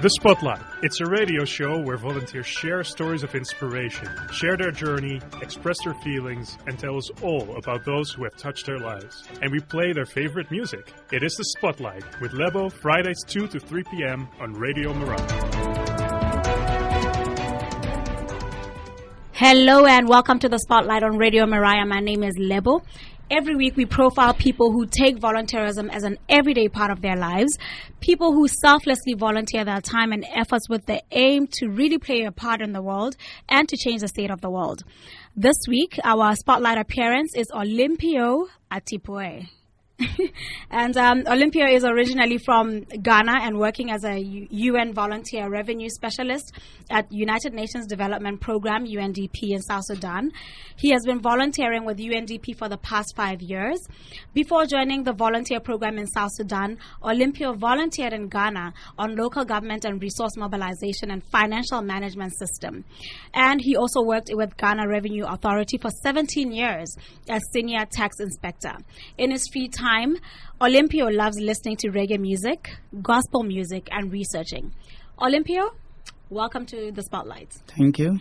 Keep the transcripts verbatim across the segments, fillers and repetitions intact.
The Spotlight. It's a radio show where volunteers share stories of inspiration, share their journey, express their feelings, and tell us all about those who have touched their lives. And we play their favorite music. It is The Spotlight with Lebo, Fridays two to three p.m. on Radio Mariah. Hello and welcome to The Spotlight on Radio Mariah. My name is Lebo. Every week we profile people who take volunteerism as an everyday part of their lives, people who selflessly volunteer their time and efforts with the aim to really play a part in the world and to change the state of the world. This week, our spotlight appearance is Olympio Atipoe. And um, Olympio is originally from Ghana and working as a U N volunteer revenue specialist at United Nations Development Program, U N D P, in South Sudan. He has been volunteering with U N D P for the past five years. Before joining the volunteer program in South Sudan, Olympio volunteered in Ghana on local government and resource mobilization and financial management system. And he also worked with Ghana Revenue Authority for seventeen years as senior tax inspector. In his free time, Olympio loves listening to reggae music, gospel music, and researching. Olympio, welcome to the Spotlight. Thank you.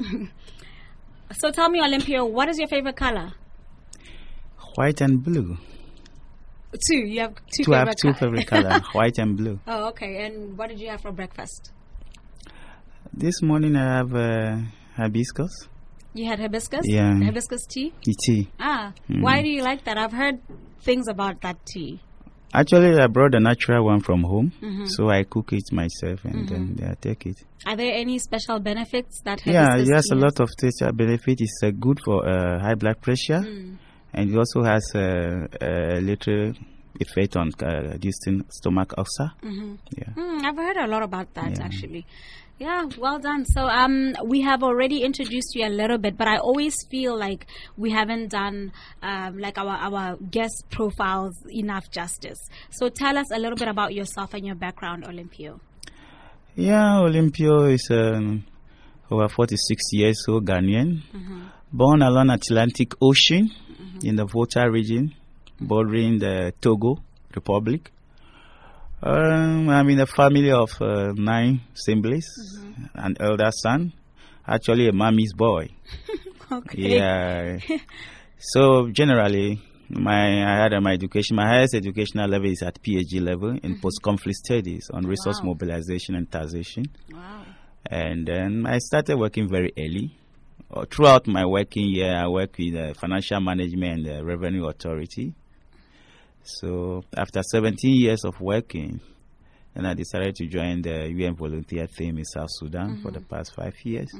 So tell me, Olympio, what is your favorite color? White and blue. Two. You have two to favorite have two favorite colors, white and blue. Oh, okay. And what did you have for breakfast? This morning I have uh, hibiscus. You had hibiscus? Yeah. Hibiscus tea? The tea. Ah, Mm. why do you like that? I've heard things about that tea. Actually, I brought the natural one from home, Mhm. so I cook it myself and Mhm. then yeah, I take it. Are there any special benefits that Yeah, hibiscus it has tea a has? lot of special benefit. It's uh, good for uh, high blood pressure, Mm. and it also has uh, a little effect on uh, this thing, stomach ulcer. Mhm. Yeah. Mm, I've heard a lot about that, Yeah. actually. Yeah, well done. So um, we have already introduced you a little bit, but I always feel like we haven't done um, like our, our guest profiles enough justice. So tell us a little bit about yourself and your background, Olympio. Yeah, Olympio is um, over forty-six years old Ghanaian, Mhm. born along Atlantic Ocean in the Volta region, bordering the Togo Republic. Um, I'm in a family of uh, nine siblings, an elder son, actually a mommy's boy. Okay. Yeah. So generally, my I had uh, my education, my highest educational level is at PhD level in post-conflict studies on resource Wow. mobilization and taxation. Wow. And then I started working very early. Uh, throughout my working year, I worked with the Financial Management and the Revenue Authority. So after seventeen years of working, then I decided to join the U N volunteer team in South Sudan Mm-hmm. for the past five years.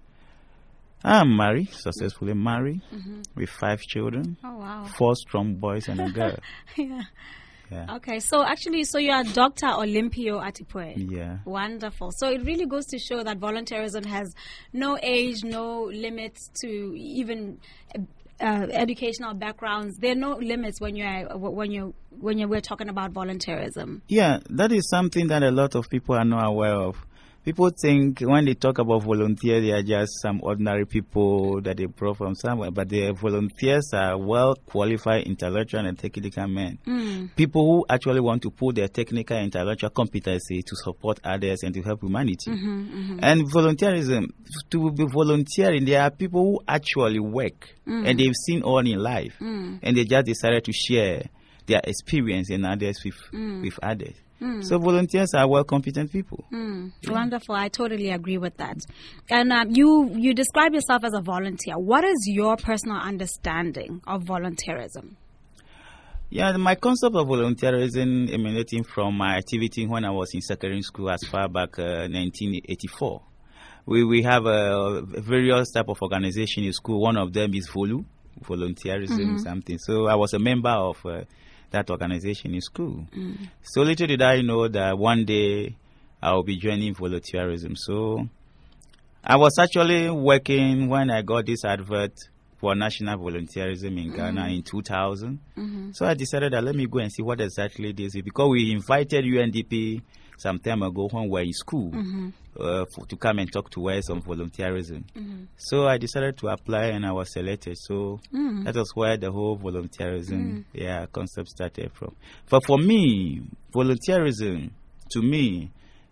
I'm married, successfully married, Mm-hmm. with five children, Oh, wow. four strong boys and a girl. Yeah. Yeah. Okay, so actually, so you are Doctor Olympio Atipoe. Yeah. Wonderful. So it really goes to show that volunteerism has no age, no limits to even uh, educational backgrounds. There are no limits when you're when you when you we're talking about volunteerism. Yeah, that is something that a lot of people are not aware of. People think when they talk about volunteers, they are just some ordinary people that they brought from somewhere, but the volunteers are well qualified intellectual and technical men. Mm. People who actually want to put their technical and intellectual competency to support others and to help humanity. Mm-hmm, mm-hmm. And volunteerism, to be volunteering, there are people who actually work Mm. and they've seen all in life, Mm. and they just decided to share their experience and others with Mm. with others. Mm. So volunteers are well competent people. Mm, Wonderful. I totally agree with that. And um, you you describe yourself as a volunteer. What is your personal understanding of volunteerism? Yeah, my concept of volunteerism emanating from my activity when I was in secondary school as far back uh, nineteen eighty-four. We we have a various type of organization in school. One of them is Volu, volunteerism, Mm-hmm. something. So I was a member of uh, that organization in school. Mm. So little did I know that one day I will be joining volunteerism. So I was actually working when I got this advert for national volunteerism in Ghana in two thousand. Mm-hmm. So I decided that let me go and see what exactly this is, because we invited U N D P some time ago when we were in school Mm-hmm. uh, for, to come and talk to us on volunteerism. Mm-hmm. So I decided to apply and I was selected. So Mm. that was where the whole volunteerism yeah, concept started from. But for me, volunteerism, to me,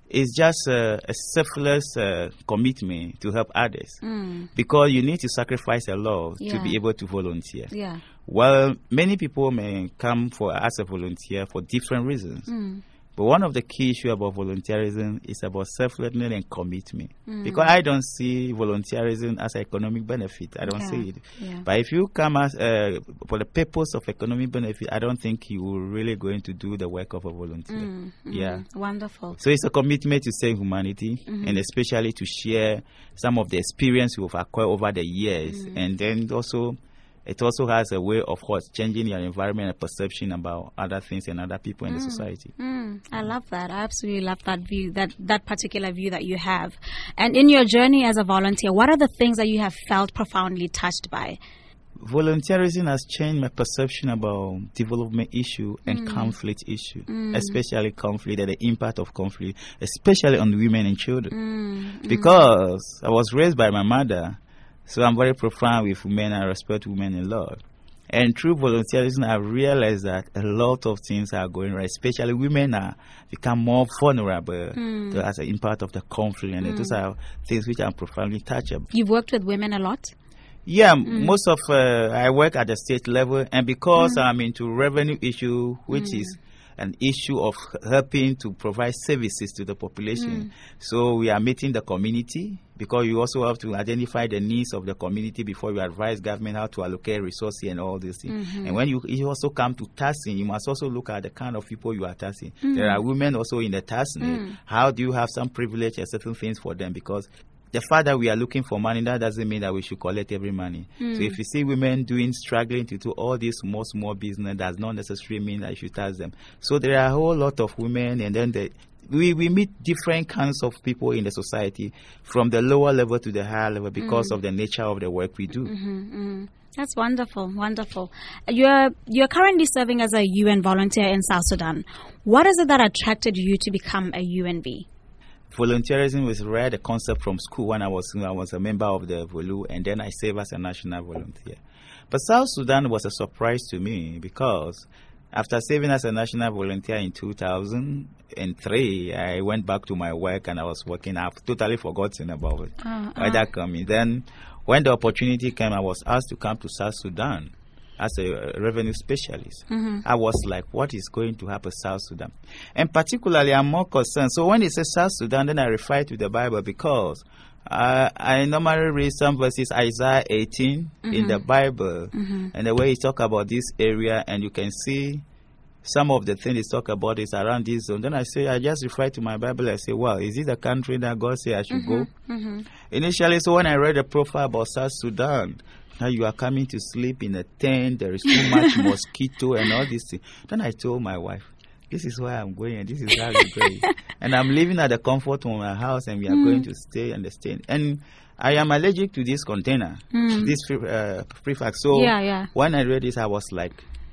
It's just uh, a selfless uh, commitment to help others. Mm. Because you need to sacrifice a lot Yeah. to be able to volunteer. Yeah. Well, many people may come for as a volunteer for different reasons. Mm. But one of the key issues about volunteerism is about selflessness and commitment. Mm. Because I don't see volunteerism as an economic benefit. I don't Okay. see it. Yeah. But if you come as uh, for the purpose of economic benefit, I don't think you will really going to do the work of a volunteer. Mm, mm, Yeah. Wonderful. So it's a commitment to save humanity, Mm-hmm. and especially to share some of the experience we've acquired over the years. Mm. And then also, it also has a way of course changing your environment and perception about other things and other people in the society. Mm, I love that. I absolutely love that view, that, that particular view that you have. And in your journey as a volunteer, what are the things that you have felt profoundly touched by? Volunteerism has changed my perception about development issue and conflict issue, especially conflict and the impact of conflict, especially on women and children. Because I was raised by my mother, so I'm very profound with women and respect women a lot. And through volunteerism, I realized that a lot of things are going right, especially women are become more vulnerable to, as an impact of the conflict, and those are things which are profoundly touchable. You've worked with women a lot? Yeah, most of uh, I work at the state level, and because I'm into revenue issue, which is an issue of helping to provide services to the population. So we are meeting the community, because you also have to identify the needs of the community before you advise government how to allocate resources and all these things. And when you, you also come to taxing, you must also look at the kind of people you are taxing. There are women also in the taxing. How do you have some privilege and certain things for them? Because the fact that we are looking for money, that doesn't mean that we should collect every money. Mm. So if you see women doing, struggling to do all these small, small business, does not necessarily mean that you should tax them. So there are a whole lot of women, and then the, we, we meet different kinds of people in the society, from the lower level to the higher level, because mm. of the nature of the work we do. Mm-hmm, mm-hmm. That's wonderful, wonderful. You're, you're currently serving as a U N volunteer in South Sudan. What is it that attracted you to become a U N V? Volunteerism was read the concept from school when I was I was a member of the Volu, and then I served as a national volunteer. But South Sudan was a surprise to me, because after serving as a national volunteer in two thousand three, I went back to my work and I was working. I've totally forgotten about it. Uh, Why uh. that coming? Then when the opportunity came, I was asked to come to South Sudan as a revenue specialist. Mm-hmm. I was like, what is going to happen South Sudan? And particularly, I'm more concerned. So when it says South Sudan, then I refer to the Bible, because uh, I normally read some verses, Isaiah eighteen mm-hmm. in the Bible, mm-hmm. and the way he talk about this area, and you can see some of the things he talk about is around this zone. Then I say, I just refer to my Bible. I say, well, is it the country that God say I should mm-hmm. go? Mm-hmm. Initially, so when I read the profile about South Sudan, now you are coming to sleep in a tent, there is too much mosquito and all this thing. Then I told my wife, this is where I'm going and this is how we're going. And I'm living at the comfort of my house, and we are mm. going to stay and stay. And I am allergic to this container, mm. this uh, prefix. So yeah, yeah. when I read this, I was like,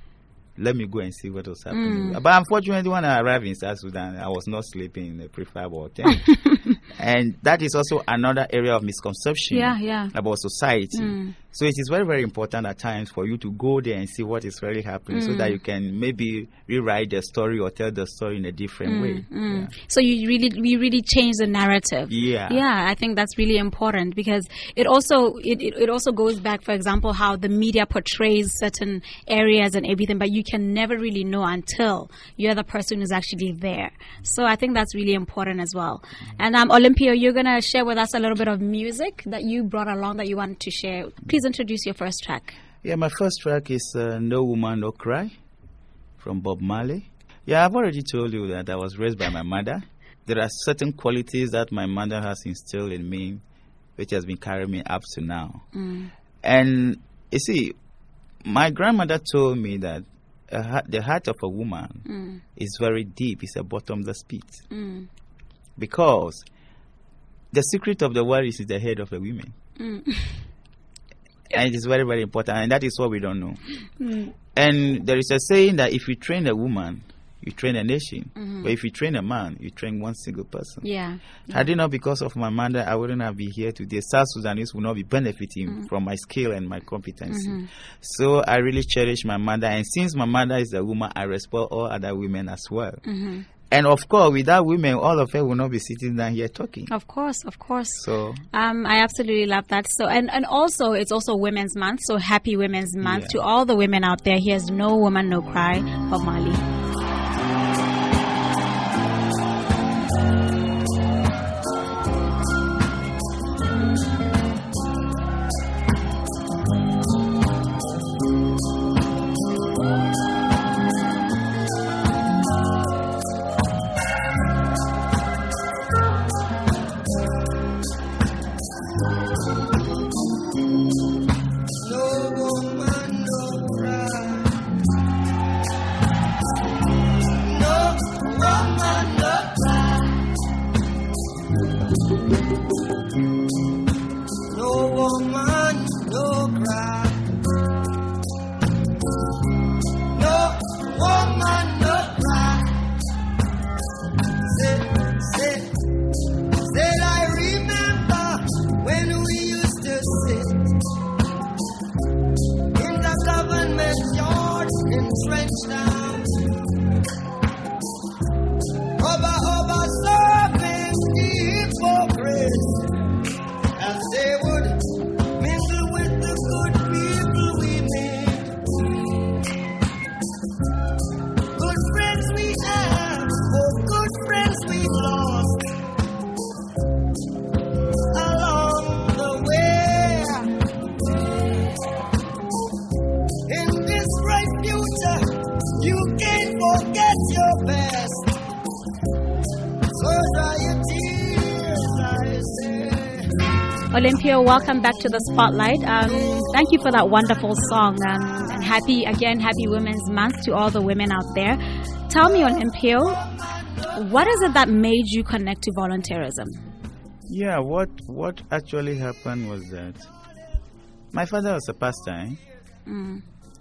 let me go and see what was happening. Mm. But unfortunately, when I arrived in South Sudan, I was not sleeping in the prefab or tent. And that is also another area of misconception yeah, yeah. about society. Mm. So it is very, very important at times for you to go there and see what is really happening, mm. so that you can maybe rewrite the story or tell the story in a different mm. way. Mm. Yeah. So you really, we really change the narrative. Yeah, yeah. I think that's really important, because it also it, it, it also goes back, for example, how the media portrays certain areas and everything, but you can never really know until you're the person who's actually there. So I think that's really important as well. Mm. And um, Olympia, you're gonna share with us a little bit of music that you brought along that you wanted to share. Please introduce your first track. Yeah, my first track is uh, No Woman, No Cry from Bob Marley. Yeah, I've already told you that I was raised by my mother. There are certain qualities that my mother has instilled in me, which has been carrying me up to now. Mm. And you see, my grandmother told me that a heart, the heart of a woman mm. is very deep. It's a bottomless pit. Mm. Because the secret of the world is in the head of the women. Mm. And it is very, very important, and that is what we don't know. Mm. And there is a saying that if you train a woman, you train a nation. Mm-hmm. But if you train a man, you train one single person. Yeah. Had it not because of my mother, I wouldn't have been here today. South Sudanese would not be benefiting mm-hmm. from my skill and my competency. Mm-hmm. So I really cherish my mother. And since my mother is a woman, I respect all other women as well. Mm-hmm. And of course, without women, all of us will not be sitting down here talking. Of course, of course. So, um, I absolutely love that. So, and, and also, it's also Women's Month. So, happy Women's Month Yeah. to all the women out there. Here's No Woman, No Cry, Bob Marley. Olympia, welcome back to the Spotlight. Um, thank you for that wonderful song. Um, and happy, again, happy Women's Month to all the women out there. Tell me, Olympia, what is it that made you connect to volunteerism? Yeah, what what actually happened was that my father was a pastor. Eh? Mm.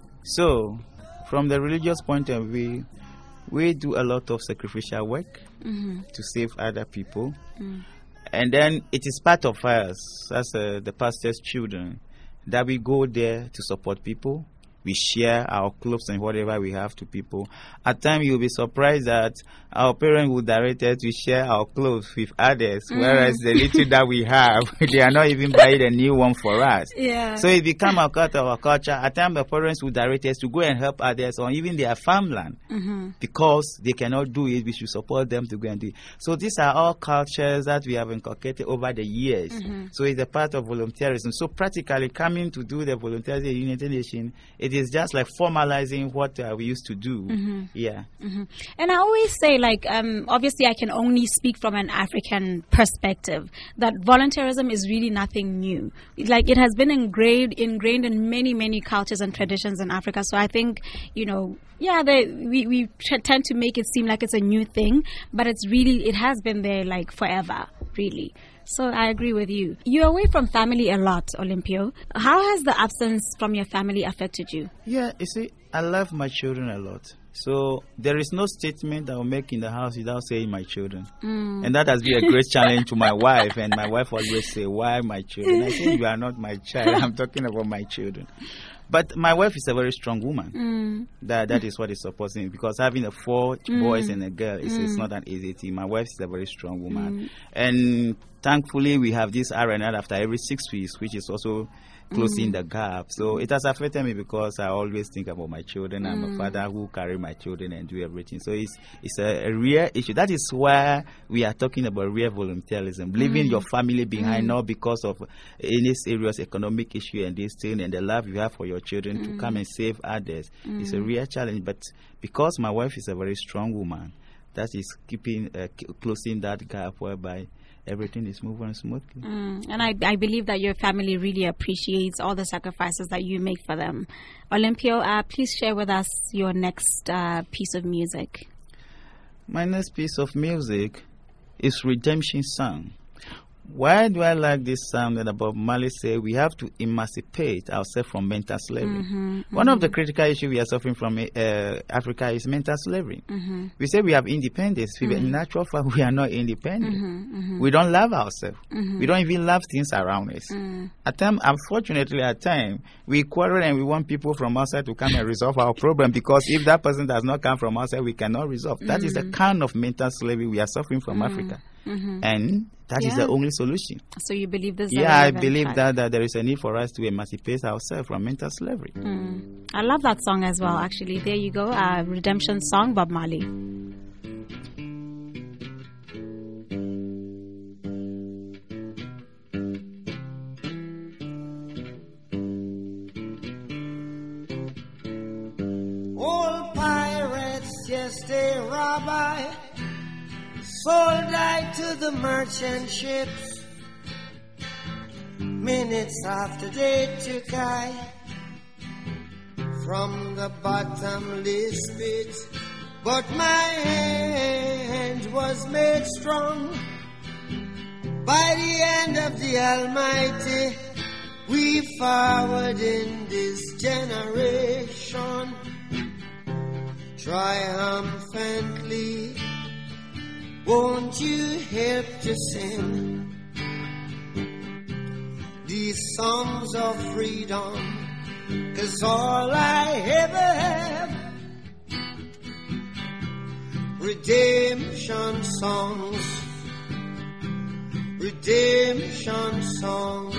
So, from the religious point of view, we do a lot of sacrificial work Mm-hmm. to save other people. Mm. And then it is part of us, as uh, the pastor's children, that we go there to support people. We share our clothes and whatever we have to people. At times, you'll be surprised that our parents will direct us to share our clothes with others, mm. whereas the little that we have, they are not even buying a new one for us. Yeah. So it becomes a part of our culture. At times, the parents will direct us to go and help others or even their farmland. Mm-hmm. Because they cannot do it, we should support them to go and do it. So these are all cultures that we have inculcated over the years. Mm-hmm. So it's a part of volunteerism. So practically coming to do the volunteerism in the United Nations, it is just like formalizing what uh, we used to do. Mm-hmm. Yeah. Mm-hmm. And I always say, like, um, obviously I can only speak from an African perspective, that volunteerism is really nothing new. Like, it has been ingrained, ingrained in many, many cultures and traditions in Africa. So I think, you know, yeah, they, we, we t- tend to make it seem like it's a new thing, but it's really, it has been there like forever, really. So I agree with you. You're away from family a lot, Olympio. How has the absence from your family affected you? Yeah, you see, I love my children a lot. So there is no statement I will make in the house without saying my children. Mm. And that has been a great challenge to my wife. And my wife always say, why my children? I say, you are not my child. I'm talking about my children. But my wife is a very strong woman. Mm. That That is what is supposing. Because having a four Mm. boys and a girl, is Mm. it's not an easy thing. My wife is a very strong woman. Mm. And thankfully, we have this R and R after every six weeks, which is also closing Mm. the gap. So it has affected me because I always think about my children. Mm. I'm a father who carry my children and do everything. So it's it's a, a real issue. That is why we are talking about real volunteerism, leaving Mm. your family behind, Mm. not because of any serious economic issue and this thing, and the love you have for your children to come and save others. It's a real challenge. But because my wife is a very strong woman, that is keeping uh, c- closing that gap whereby everything is moving smoothly. Mm. And I, I believe that your family really appreciates all the sacrifices that you make for them. Olympio, uh, please share with us your next uh, piece of music. My next piece of music is Redemption Song. Why do I like this song that Bob Marley say we have to emancipate ourselves from mental slavery? Mm-hmm, One mm-hmm. of the critical issues we are suffering from uh, Africa is mental slavery. Mm-hmm. We say we have independence. Mm-hmm. In actual fact, we are not independent. Mm-hmm, mm-hmm. We don't love ourselves. Mm-hmm. We don't even love things around us. Mm. At time, unfortunately, at times, we quarrel and we want people from outside to come and resolve our problem, because if that person does not come from outside, we cannot resolve. That Mm-hmm. is the kind of mental slavery we are suffering from Mm-hmm. Africa. Mm-hmm. And that Yeah. is the only solution. So you believe this is a Yeah, I relevant believe fact. that, that there is a need for us to emancipate ourselves from mental slavery. Mm. I love that song as well, actually. There you go, uh, Redemption Song, Bob Marley. Old pirates, yes, they rob I, sold I to the merchant ships. Minutes after they took I from the bottomless pit, but my hand was made strong by the hand of the Almighty. We forward in this generation triumphantly. Won't you help to sing these songs of freedom? 'Cause all I ever have, redemption songs, redemption songs.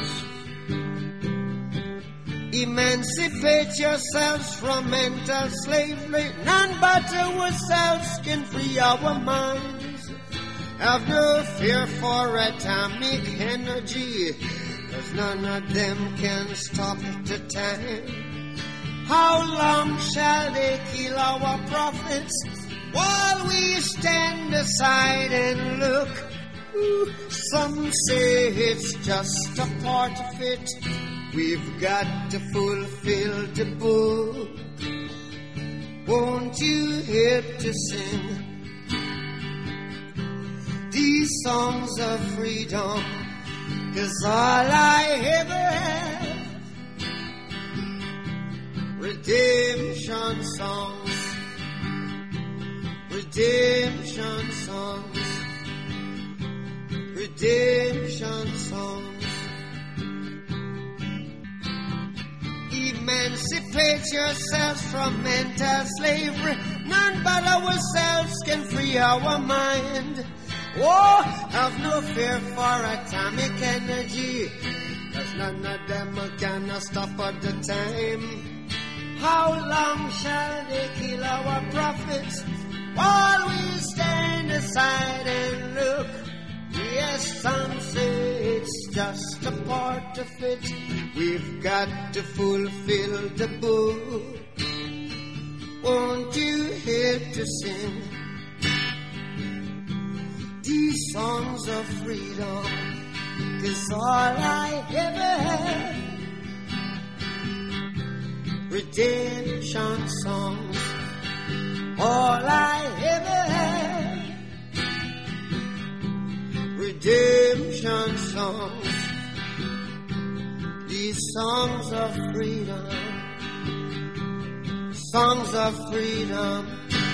Emancipate yourselves from mental slavery. None but ourselves can free our minds. Have no fear for atomic energy, 'cause none of them can stop the time. How long shall they kill our prophets while we stand aside and look? Ooh, some say it's just a part of it. We've got to fulfill the book. Won't you help to sing these songs of freedom? 'Cause all I ever have, redemption songs, redemption songs, redemption songs. Emancipate yourselves from mental slavery. None but ourselves can free our mind. Oh, have no fear for atomic energy, 'cause none of them can stop at the time. How long shall they kill our prophets while we stand aside and look? Yes, some say it's just a part of it. We've got to fulfill the book. Won't you help to sing these songs of freedom? 'Cause all I ever had, redemption songs. All I ever had, redemption songs. These songs of freedom, songs of freedom.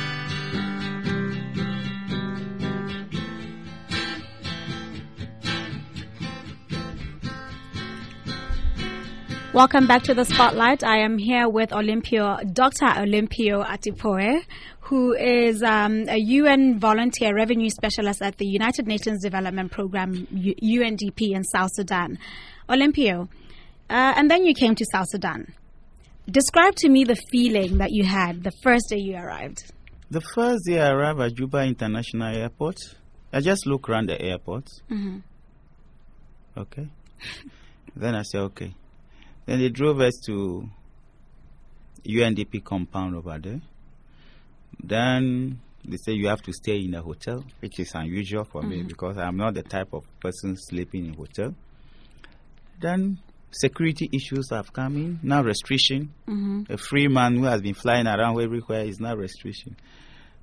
Welcome back to the Spotlight. I am here with Olympio, Doctor Olympio Atipoe, who is um, a U N volunteer revenue specialist at the United Nations Development Program, U- UNDP, in South Sudan. Olympio, uh, and then you came to South Sudan. Describe to me the feeling that you had the first day you arrived. The first day I arrived at Juba International Airport, I just looked around the airport. Mm-hmm. Okay. Then I said, okay. Then they drove us to U N D P compound over there. Then they say you have to stay in a hotel, which is unusual for mm-hmm. me because I'm not the type of person sleeping in hotel. Then security issues have come in. Now restriction. Mm-hmm. A free man who has been flying around everywhere is now restriction.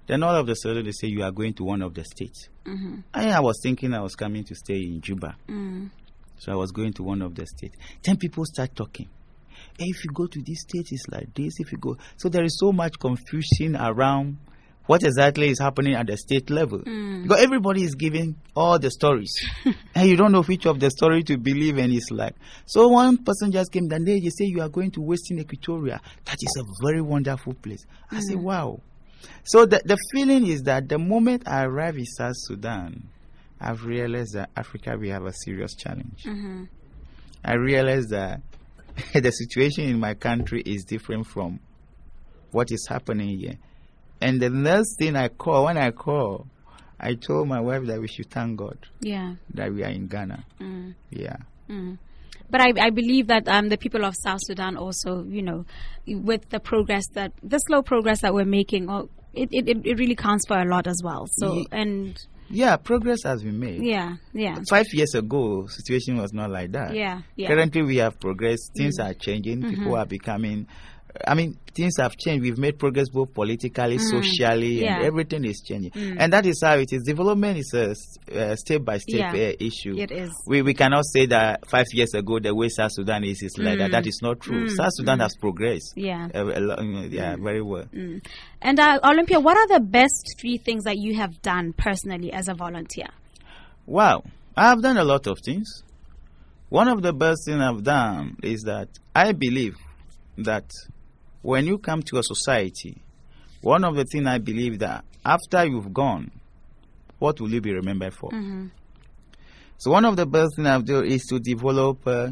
Then all of a sudden they say you are going to one of the states. Mm-hmm. And I was thinking I was coming to stay in Juba. Mm. So I was going to one of the states. Then people start talking. Hey, if you go to this state, it's like this. If you go, so there is so much confusion around what exactly is happening at the state level. Mm. Because everybody is giving all the stories. And you don't know which of the story to believe, and it's like. So one person just came down there, they say you are going to Western Equatoria. That is a very wonderful place. I mm. say, wow. So the, the feeling is that the moment I arrive in South Sudan, I've realized that Africa, we have a serious challenge. Mm-hmm. I realized that the situation in my country is different from what is happening here. And the next thing I call, when I call, I told my wife that we should thank God. Yeah. That we are in Ghana. Mm. Yeah. Mm. But I, I believe that um, the people of South Sudan also, you know, with the progress that, the slow progress that we're making, oh, it, it, it really counts for a lot as well. So, Ye- and... Yeah, progress has been made. Yeah, yeah. Five years ago, situation was not like that. Yeah, yeah. Currently, we have progressed. Things mm. are changing. Mm-hmm. People are becoming... I mean, things have changed. We've made progress both politically, mm. socially, yeah. and everything is changing. Mm. And that is how it is. Development is a uh, step-by-step yeah. uh, issue. It is. We we cannot say that five years ago, the way South Sudan is is like mm. that. That is not true. Mm. South Sudan mm. has progressed. Yeah. Uh, uh, yeah, mm. very well. Mm. And uh, Olympia, what are the best three things that you have done personally as a volunteer? Wow. I have done a lot of things. One of the best things I've done is that I believe that when you come to a society, one of the things I believe that after you've gone, what will you be remembered for? Mm-hmm. So one of the best things I've done is to develop uh,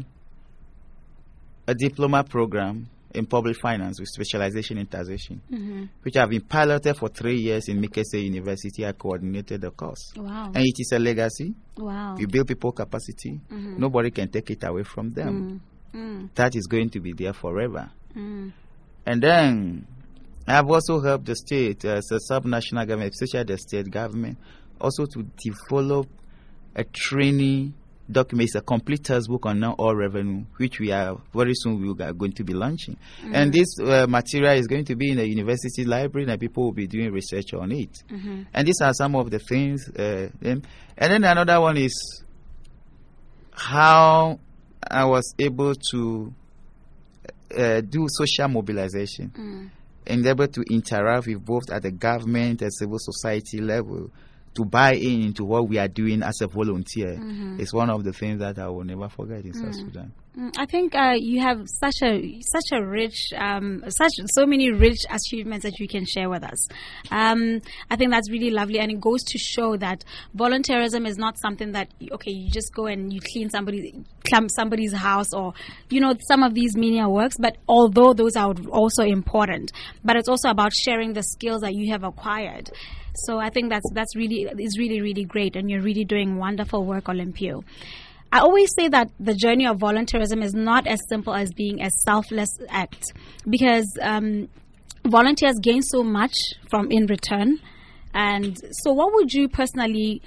a diploma program in public finance with specialization in taxation, mm-hmm. which have been piloted for three years in Mikese University. I coordinated the course. Wow. And it is a legacy. Wow. You build people capacity. Mm-hmm. Nobody can take it away from them. Mm-hmm. That is going to be there forever. Mm-hmm. And then I have also helped the state, uh, as a sub-national government, especially the state government, also to develop a training document. It's a complete textbook on non-oil revenue, which we are very soon we are going to be launching. Mm-hmm. And this uh, material is going to be in the university library, and people will be doing research on it. Mm-hmm. And these are some of the things. Uh, and, and then another one is how I was able to Uh, do social mobilization mm. and able to interact with both at the government and civil society level to buy in into what we are doing as a volunteer. Mm-hmm. It's one of the things that I will never forget in mm. South Sudan. Mm. I think uh, you have such a such a rich, um, such so many rich achievements that you can share with us. Um, I think that's really lovely, and it goes to show that volunteerism is not something that okay, you just go and you clean somebody, clean somebody's house, or you know some of these menial works. But although those are also important, but it's also about sharing the skills that you have acquired. So I think that's that's really is really really great, and you're really doing wonderful work, Olympio. I always say that the journey of volunteerism is not as simple as being a selfless act, because um, volunteers gain so much from in return. And so, what would you personally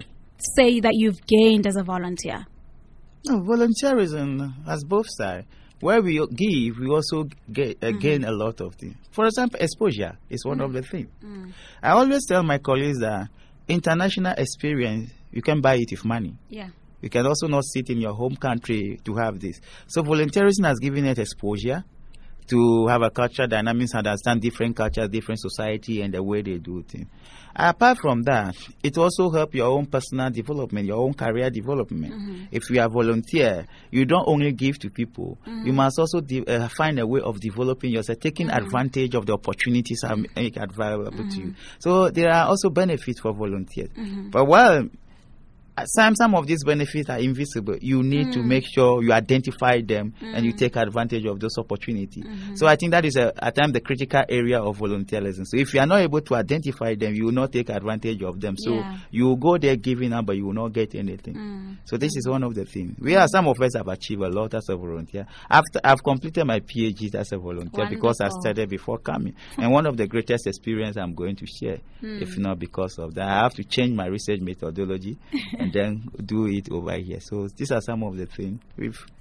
say that you've gained as a volunteer? No, volunteerism has both sides. Where we give, we also get, uh, mm-hmm. gain a lot of things. For example, exposure is one mm-hmm. of the things. Mm. I always tell my colleagues that international experience, you can buy it with money. Yeah. You can also not sit in your home country to have this. So volunteerism has given it exposure to have a cultural dynamics, understand different cultures, different society, and the way they do things. Apart from that, it also helps your own personal development, your own career development. Mm-hmm. If you are volunteer, you don't only give to people. Mm-hmm. You must also de- uh, find a way of developing yourself, taking mm-hmm. advantage of the opportunities that make available mm-hmm. to you. So there are also benefits for volunteers. Mm-hmm. But while Some some of these benefits are invisible. You need mm. to make sure you identify them mm. and you take advantage of those opportunities. Mm-hmm. So I think that is a, at times the critical area of volunteerism. So if you are not able to identify them, you will not take advantage of them. So yeah. you will go there giving up, but you will not get anything. Mm. So this is one of the things. We are some of us have achieved a lot as a volunteer. After I've completed my PhD as a volunteer Wonderful. Because I started before coming. And one of the greatest experiences I'm going to share, mm. if not because of that, I have to change my research methodology. And then do it over here. So these are some of the things we've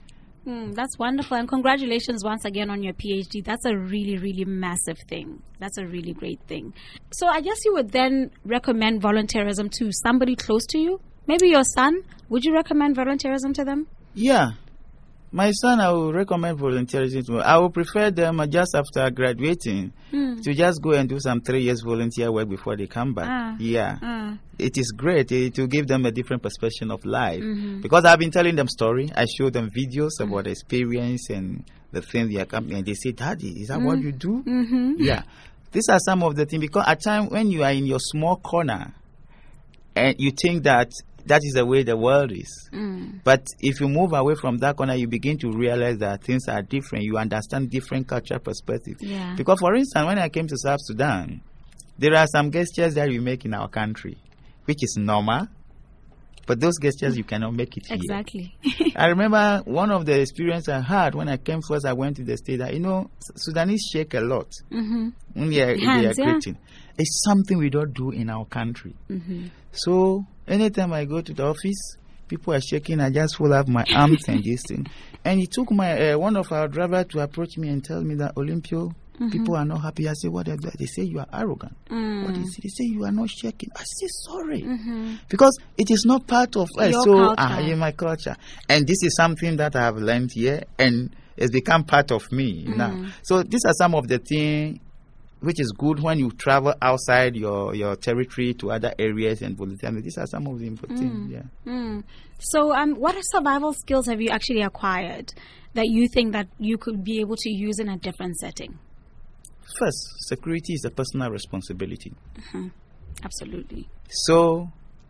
Mm, that's wonderful. And congratulations once again on your PhD. That's a really, really massive thing. That's a really great thing. So I guess you would then recommend volunteerism to somebody close to you? Maybe your son? Would you recommend volunteerism to them? Yeah. My son, I will recommend volunteerism to. I will prefer them uh, just after graduating Mm. to just go and do some three years volunteer work before they come back. Ah. Yeah. Ah. It is great eh, to give them a different perspective of life. Mhm. Because I've been telling them story. I show them videos about the experience and the things they are coming, and they say, Daddy, is that what you do? Mm-hmm. Yeah. These are some of the things, because at times when you are in your small corner and you think that that is the way the world is. Mm. But if you move away from that corner, you begin to realize that things are different. You understand different cultural perspectives. Yeah. Because, for instance, when I came to South Sudan, there are some gestures that we make in our country, which is normal, but those gestures you cannot make it here. Exactly. I remember one of the experiences I had when I came first, I went to the state that, you know, Sudanese shake a lot Mm-hmm. when they are, they are Hands, yeah. greeting. It's something we don't do in our country. Mm-hmm. So anytime I go to the office, people are shaking. I just hold up my arms and this thing. And it took my uh, one of our drivers to approach me and tell me that, Olympio, Mhm. people are not happy. I say, what is that? They say you are arrogant. Mm. What is it? They say you are not shaking. I say sorry. Mm-hmm. Because it is not part of us. Your So culture. ah, in my culture. And this is something that I have learned here and it's become part of me Mm. now. So these are some of the things which is good when you travel outside your, your territory to other areas and volunteer. These are some of the important things, yeah. Mm. So, um, what survival skills have you actually acquired that you think that you could be able to use in a different setting? First, security is a personal responsibility. Absolutely. So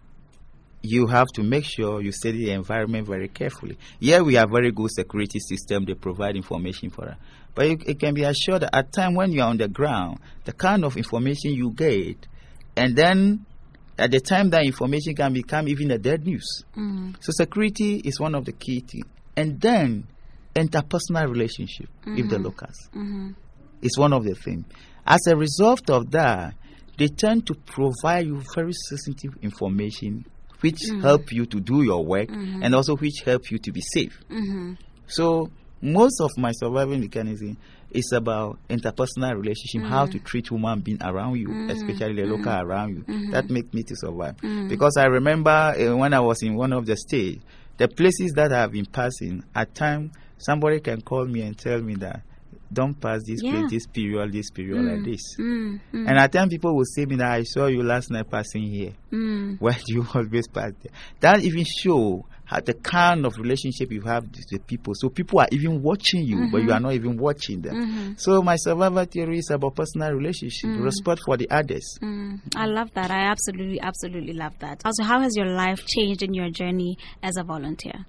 you have to make sure you study the environment very carefully. Yeah, we have very good security system. They provide information for us. But you, it can be assured that at time when you are on the ground, the kind of information you get, and then at the time that information can become even a dead news. Mm. So security is one of the key things. And then interpersonal relationship with the locals Mm-hmm. is one of the things. As a result of that, they tend to provide you very sensitive information which help you to do your work and also which help you to be safe. Mm-hmm. So most of my survival mechanism is about interpersonal relationship, how to treat human being around you, especially the local around you. That makes me to survive. Because I remember uh, when I was in one of the states, the places that I have been passing, at times somebody can call me and tell me that don't pass this Yeah. place, this period, this period, like this. Mm. Mm. And at times people will say me that I saw you last night passing here. Mm. Why do you always pass there? That even show how the kind of relationship you have with the people. So people are even watching you, but you are not even watching them. Mm-hmm. So my survival theory is about personal relationship, respect for the others. Mm. I love that. I absolutely, absolutely love that. Also, how has your life changed in your journey as a volunteer?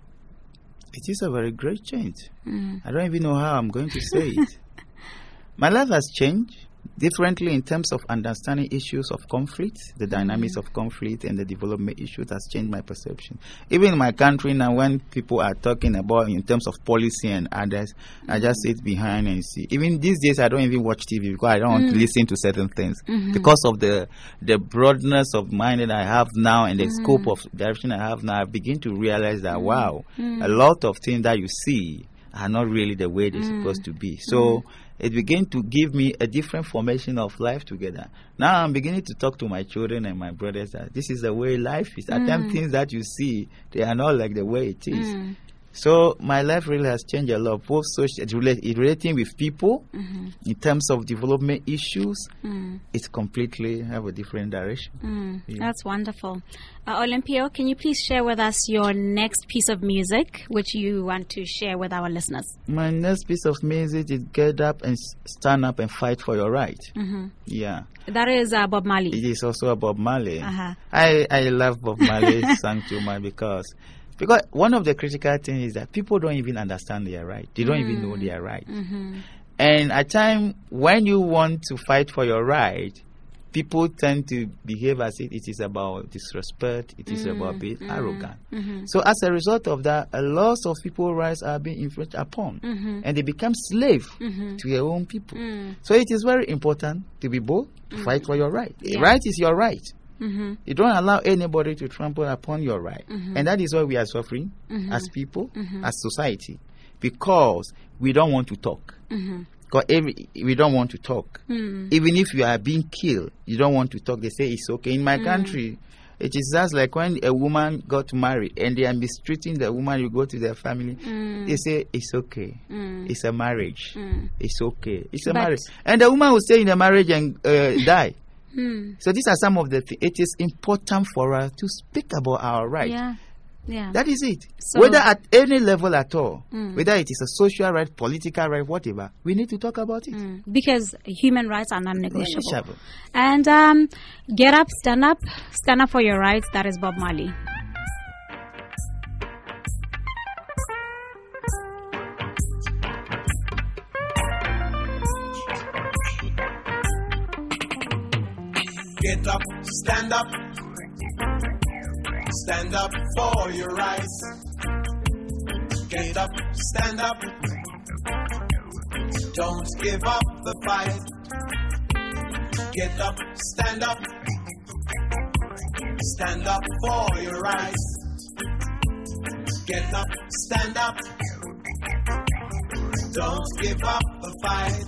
It is a very great change. Mm. I don't even know how I'm going to say it. My life has changed differently in terms of understanding issues of conflict, the dynamics of conflict and the development issues has changed my perception. Even in my country now, when people are talking about in terms of policy and others, I just sit behind and see. Even these days, I don't even watch T V because I don't want to listen to certain things. Because of the the broadness of mind that I have now and the scope of direction I have now, I begin to realize that, wow, a lot of things that you see are not really the way they're supposed to be. So it began to give me a different formation of life together. Now I'm beginning to talk to my children and my brothers that this is the way life is. At times things that you see, they are not like the way it is. Mm. So my life really has changed a lot, both social, relating with people, Mm-hmm. in terms of development issues, Mm. it's completely have a different direction. Mm. Yeah. That's wonderful. Uh, Olympio, can you please share with us your next piece of music which you want to share with our listeners? My next piece of music is Get Up and S- Stand Up and Fight for Your Right. Mm-hmm. Yeah. That is uh, Bob Marley. It is also about Marley. Uh-huh. I, I love Bob Marley song too much because because one of the critical things is that people don't even understand their right. They don't even know their right. Mm-hmm. And at times when you want to fight for your right, people tend to behave as if it is about disrespect, it is about being arrogant. Mm-hmm. So as a result of that, a lot of people's rights are being infringed upon. Mm-hmm. And they become slave Mm-hmm. to their own people. Mm. So it is very important to be bold, to fight for your right. Yeah. Right is your right. Mm-hmm. You don't allow anybody to trample upon your right. Mhm. And that is why we are suffering Mhm. as people, Mhm. as society. because we don't want to talk. Mm-hmm. Because every, we don't want to talk. Mm. Even if you are being killed, you don't want to talk. They say it's okay. In my Mm. country, it is just like when a woman got married and they are mistreating the woman, you go to their family, Mm. they say it's okay. Mm. It's a marriage. Mm. It's okay. It's a But- marriage. And the woman will stay in the marriage and uh, die. Mm. So these are some of the things. It is important for us to speak about our rights. Yeah. Yeah. That is it. So- Whether at any level at all, Mm. whether it is a social right, political right, whatever, we need to talk about it. Mm. Because human rights are non-negotiable. Negotiable. And um, get up, stand up, stand up for your rights. That is Bob Marley. Get up, stand up, stand up for your rights. Get up, stand up, don't give up the fight. Get up, stand up, stand up for your rights. Get up, stand up, don't give up the fight.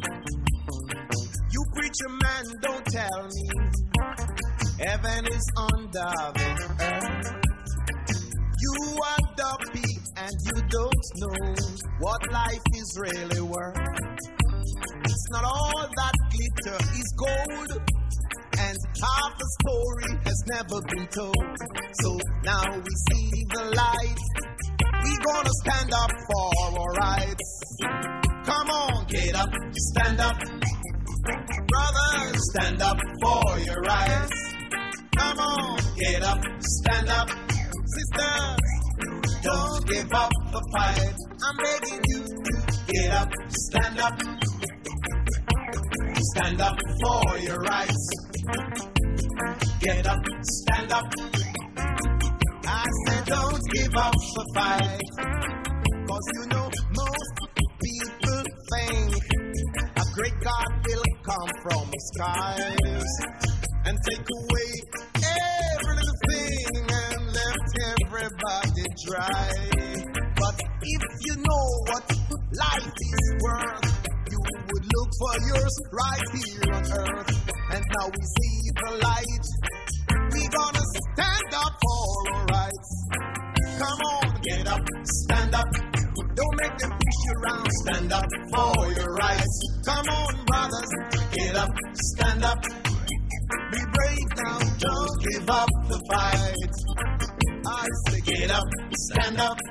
You preacher man, don't tell me heaven is under the earth. You are dopey and you don't know what life is really worth. It's not all that glitter is gold, and half the story has never been told. So now we see the light. We gonna stand up for our rights. Come on, get up, stand up. Brothers, stand up for your rights. Come on, get up, stand up. Sisters, don't give up the fight. I'm begging you to get up, stand up. Stand up for your rights. Get up, stand up. I said don't give up the fight. Cause you know most people think a great God will come from the skies and take away every little thing and left everybody dry. But if you know what life is worth, you would look for yours right here on earth. And now we see the light. We gonna stand up for our rights. Come on, get up, stand up. Don't make them push you around. Stand up for your rights. Come on, brothers, get up, stand up. Be brave now, don't give up the fight. I say get up, stand up.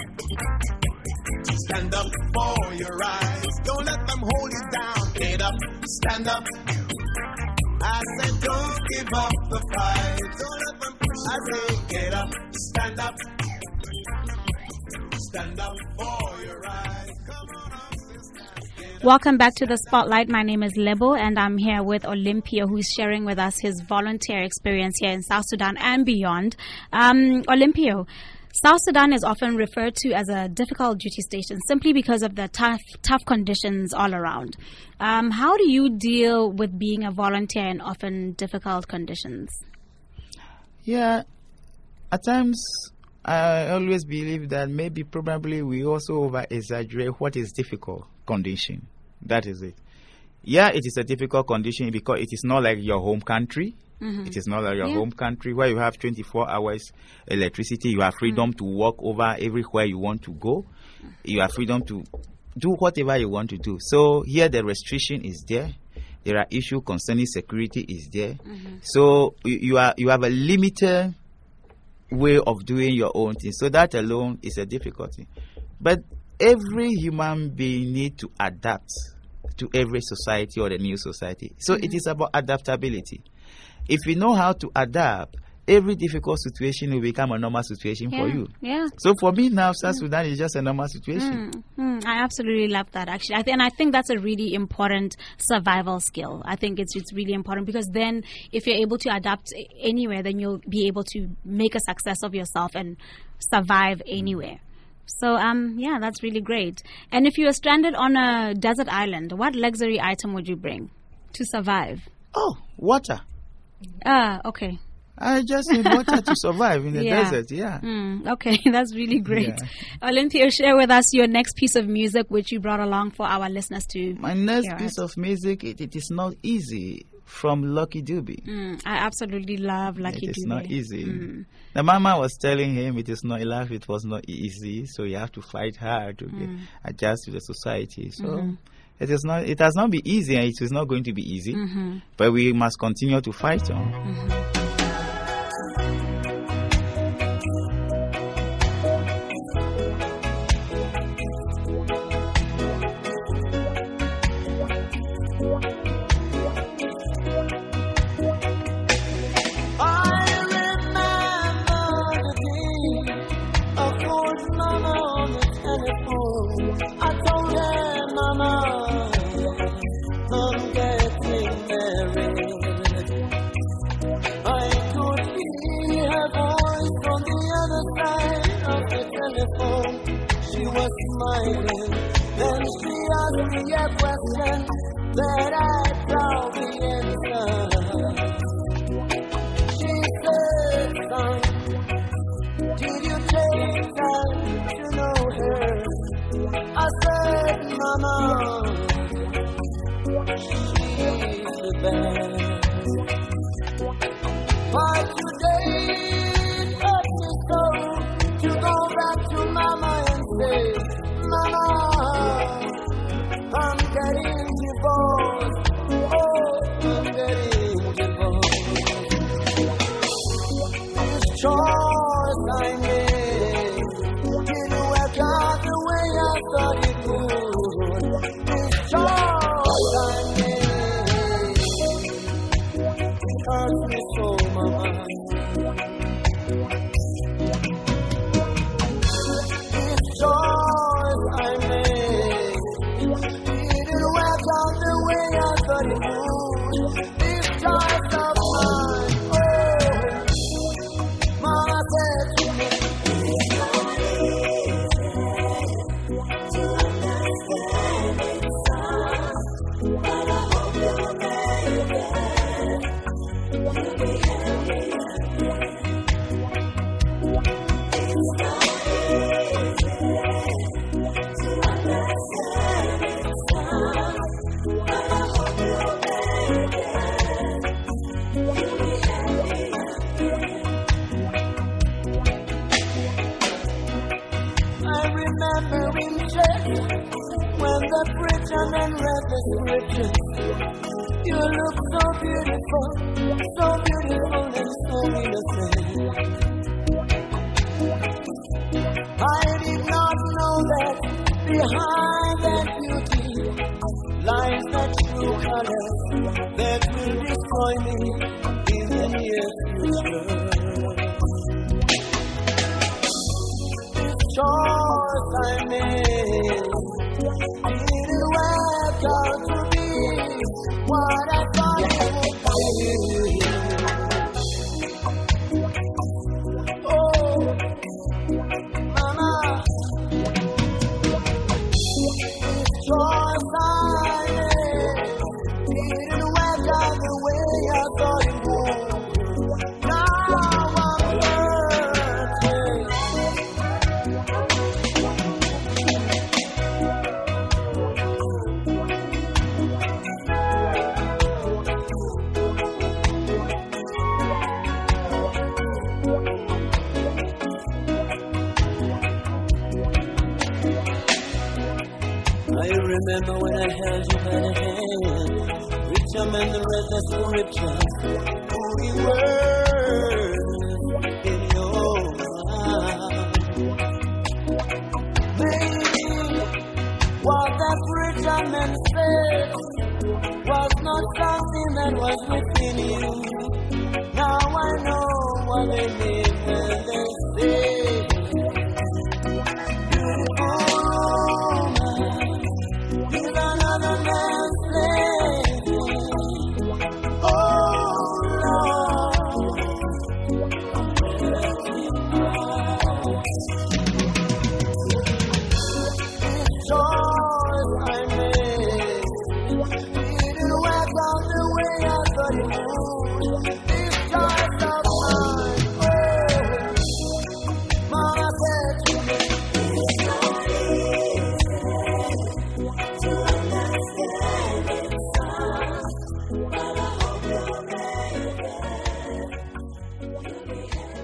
Stand up for your rights. Don't let them hold you down. Get up, stand up. I said don't give up the fight. Don't let them push. I say get up, stand up. Stand up for your rights. Come on up, sisters. Welcome back to the Spotlight. My name is Lebo, and I'm here with Olympio, who's sharing with us his volunteer experience here in South Sudan and beyond. Um, Olympio, South Sudan is often referred to as a difficult duty station simply because of the tough, tough conditions all around. Um, how do you deal with being a volunteer in often difficult conditions? Yeah, at times I always believe that maybe probably we also over exaggerate what is difficult condition. That is it. Yeah, it is a difficult condition because it is not like your home country. Mm-hmm. It is not like your yeah. home country where you have twenty-four hours electricity. You have freedom mm-hmm. to walk over everywhere you want to go. You have freedom to do whatever you want to do. So here the restriction is there. There are issues concerning security is there. Mm-hmm. So you, you are you have a limited way of doing your own thing. So that alone is a difficulty. But every human being need to adapt to every society or the new society. So mm-hmm. it is about adaptability. If you know how to adapt, every difficult situation will become a normal situation yeah, for you. Yeah. So for me now, South Sudan is just a normal situation. Mm, mm, I absolutely love that, actually. I th- and I think that's a really important survival skill. I think it's it's really important because then if you're able to adapt anywhere, then you'll be able to make a success of yourself and survive anywhere. So, um, yeah, that's really great. And if you were stranded on a desert island, what luxury item would you bring to survive? Oh, water. Ah, uh, okay. I just need water to survive in the Yeah. desert, yeah. Mm, okay, that's really great. Yeah. Olympia, share with us your next piece of music which you brought along for our listeners to My next hear piece it. of music, it, it is not easy, from Lucky Dube. Mm, I absolutely love Lucky It is Dube. not easy. Mm. The mama was telling him it is not life, it was not easy, so you have to fight hard to get, adjust to the society. So Mm-hmm. it is not. It has not been easy, and it is not going to be easy. Mm-hmm. But we must continue to fight on. She was smiling, then she asked me a question that I proudly answered. She said, son, did you take time to know her? I said, mama, she's the best. But today it hurt me so to go back to mama and say, mama, I'm getting divorced. Oh, I'm getting divorced. This choice I made didn't work out the way I thought it would. This choice I made hurts me so, mama. You look so beautiful, so beautiful and so innocent. I did not know that behind that beauty lies that true color that will destroy me in the near future. This choice I made didn't work out to be what I thought it would be. Oh, mama, this choice I made didn't work out the way I thought it would. Now I'm hurting. I remember when I held you by the hand, reach a man and read the scriptures, who we were in your mind. Maybe what that preacher man said was not something that was within you. Now I know what they mean when they say, another man's slave. Oh Lord, this choice I made didn't work out the way I thought it would.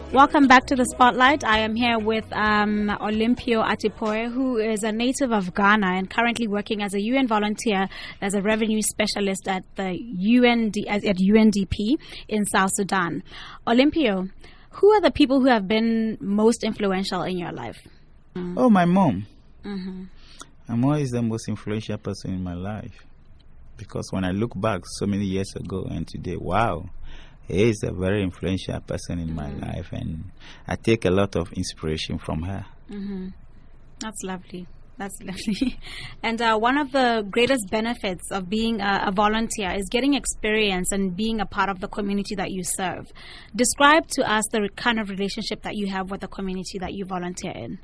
Welcome back to the Spotlight. I am here with um, Olympio Atipoe, who is a native of Ghana and currently working as a U N volunteer as a revenue specialist at the U N D, at U N D P in South Sudan. Olympio, who are the people who have been most influential in your life? Mm. Oh, my mom. Mm-hmm. My mom is the most influential person in my life. Because when I look back so many years ago and today, wow, he is a very influential person in mm-hmm. my life, and I take a lot of inspiration from her. Mm-hmm. That's lovely. That's lovely. And uh, one of the greatest benefits of being a, a volunteer is getting experience and being a part of the community that you serve. Describe to us the kind of relationship that you have with the community that you volunteer in.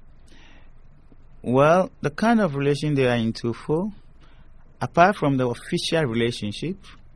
Well, the kind of relation they are in twofold. Apart from the official relationship,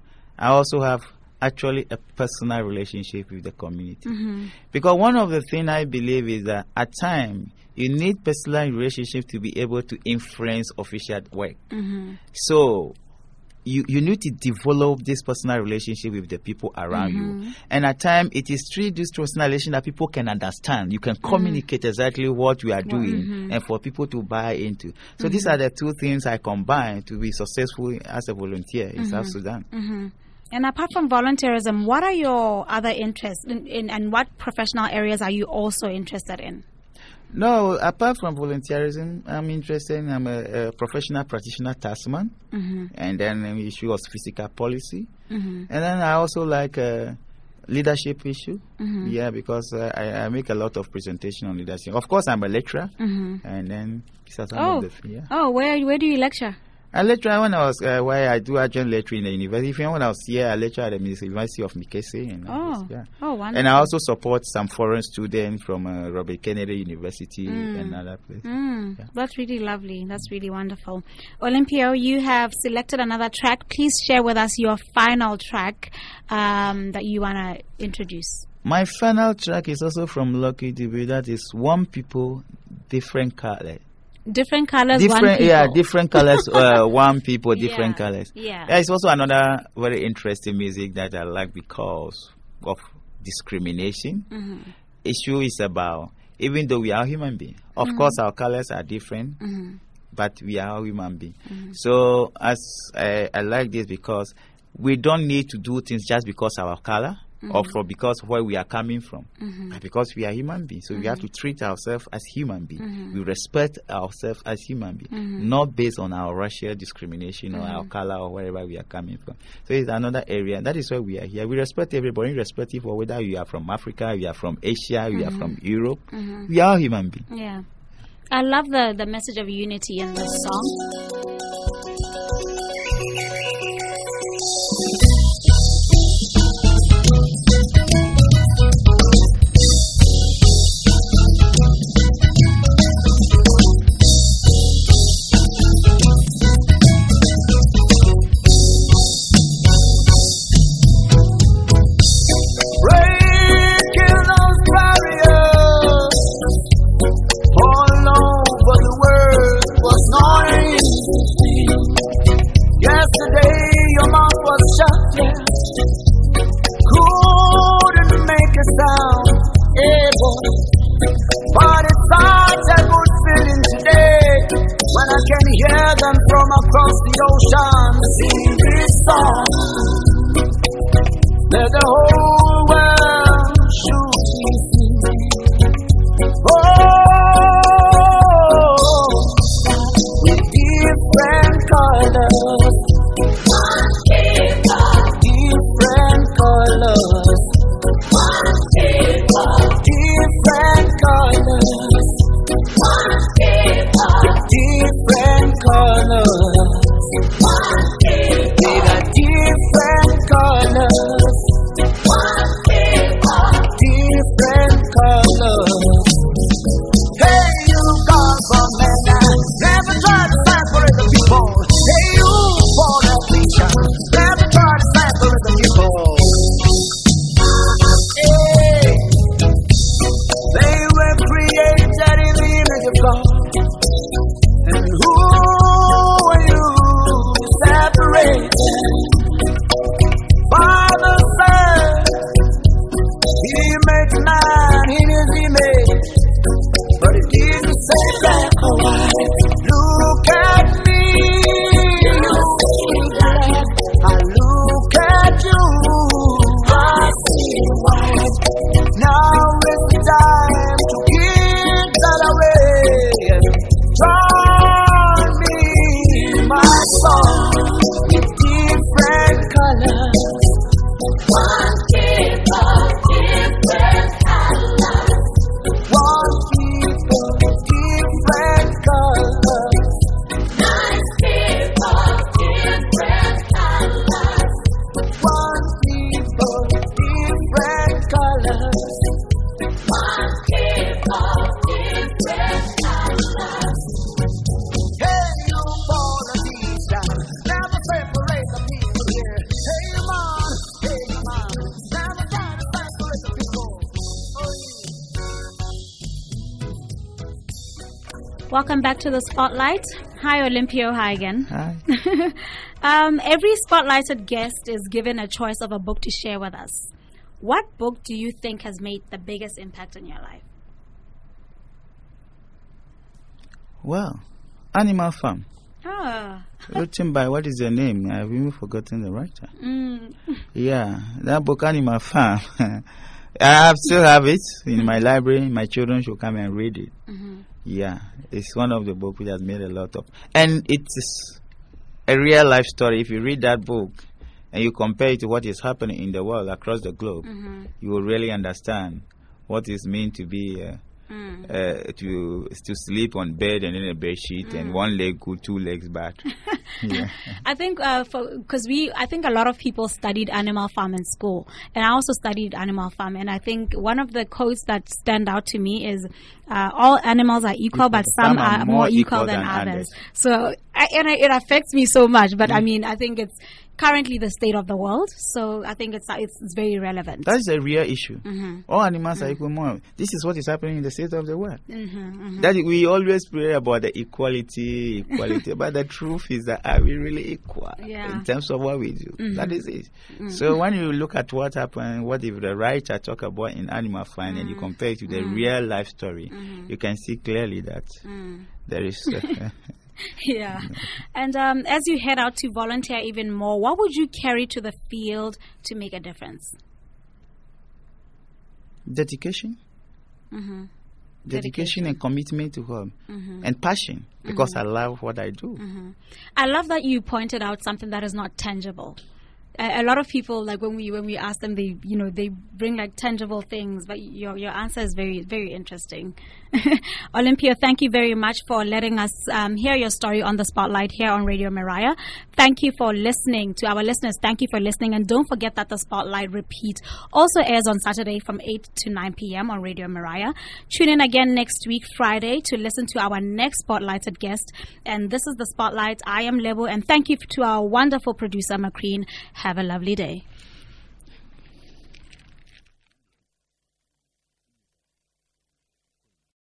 I also have actually a personal relationship with the community. Mm-hmm. Because one of the things I believe is that at times you need personal relationship to be able to influence official work. Mm-hmm. So you, you need to develop this personal relationship with the people around mm-hmm. you. And at times it is through this personal relationship that people can understand. You can communicate mm-hmm. exactly what you are doing mm-hmm. and for people to buy into. So mm-hmm. these are the two things I combine to be successful as a volunteer in mm-hmm. South Sudan. Mm-hmm. And apart from volunteerism, what are your other interests in, in, and what professional areas are you also interested in? No, apart from volunteerism, I'm interested in, I'm a, a professional practitioner taskman, mm-hmm. and then an issue of physical policy. Mm-hmm. And then I also like a leadership issue, mm-hmm. yeah, because uh, I, I make a lot of presentation on leadership. Of course, I'm a lecturer, mm-hmm. and then these are some oh. of the, yeah. Oh, where, where do you lecture? I lecture when I was uh, where I do adjunct lecture in the university. Even when I was here, I lecture at the University of Mikese. And oh, yeah. oh, wonderful. And I also support some foreign students from uh, Robert Kennedy University mm. and other places. Mm. Yeah. That's really lovely. That's really wonderful. Olympio, you have selected another track. Please share with us your final track um, that you want to introduce. My final track is also from Lucky Dube. That is One People, Different Color. Different colors, different, one people. Yeah, different colors, uh, one people, different yeah, colors. Yeah. yeah. It's also another very interesting music that I like because of discrimination. Mm-hmm. Issue is about, even though we are human beings, of mm-hmm. course our colors are different, mm-hmm. but we are human beings. Mm-hmm. So as I, I like this because we don't need to do things just because of our color. Mm-hmm. Or for because of where we are coming from, mm-hmm. but because we are human beings, so mm-hmm. we have to treat ourselves as human beings. Mm-hmm. We respect ourselves as human beings, mm-hmm. not based on our racial discrimination mm-hmm. or our color or wherever we are coming from. So it's another area. That is why we are here. We respect everybody, irrespective of whether you are from Africa, you are from Asia, mm-hmm. you are from Europe. Mm-hmm. We are human beings. Yeah, I love the the message of unity in this song. Let the whole world shoot me. Oh, with different colors, one people, different colors, one people, different colors, one people, different colors, one people, with a different colors. One Welcome back to the Spotlight. Hi, Olympio. Hi again. Hi. um, every spotlighted guest is given a choice of a book to share with us. What book do you think has made the biggest impact on your life? Well, Animal Farm. Ah. Written by, what is the name? I've even forgotten the writer. Mm. Yeah, that book, Animal Farm. I still have it in my library. My children should come and read it. Mm-hmm. Yeah, it's one of the books which has made a lot of, and it's a real life story. If you read that book and you compare it to what is happening in the world across the globe, Mm-hmm. you will really understand what it means to be uh, Mm. uh, to to sleep on bed and in a bed sheet Mm. and one leg good, two legs bad. Yeah. I think uh, for because we, I think a lot of people studied Animal Farm in school, and I also studied Animal Farm, and I think one of the quotes that stand out to me is, uh, "All animals are equal, but some, are more equal, than, others." So, I, and it affects me so much. But I mean, I think it's currently the state of the world, so I think it's it's, it's very relevant. That is a real issue. Mm-hmm. All animals are equal. More. This is what is happening in the state of the world. Mm-hmm, mm-hmm. That we always pray about the equality, equality, but the truth is that are we really equal Yeah. in terms of what we do? Mm-hmm. That is it. Mm-hmm. So when you look at what happened, what if the writer talk about in Animal Farm Mm-hmm. and you compare it to the Mm-hmm. real life story, Mm-hmm. you can see clearly that Mm. there is. Uh, Yeah. And um, as you head out to volunteer even more, what would you carry to the field to make a difference? dedication. Mm-hmm. Dedication, Dedication. and commitment to God, Mm-hmm. and passion, because I love what I do. Mm-hmm. I love that you pointed out something that is not tangible. A, a lot of people, like when we when we ask them, they you know they bring like tangible things, but your your answer is very very interesting. Olympia, thank you very much for letting us um, hear your story on the Spotlight here on Radio Mariah. Thank you for listening. To our listeners, thank you for listening, and don't forget that the Spotlight repeat also airs on Saturday from eight to nine p.m. on Radio Mariah. Tune in again next week, Friday, to listen to our next Spotlighted guest. And this is the Spotlight. I am Lebo, and thank you to our wonderful producer, Macreen. Have a lovely day.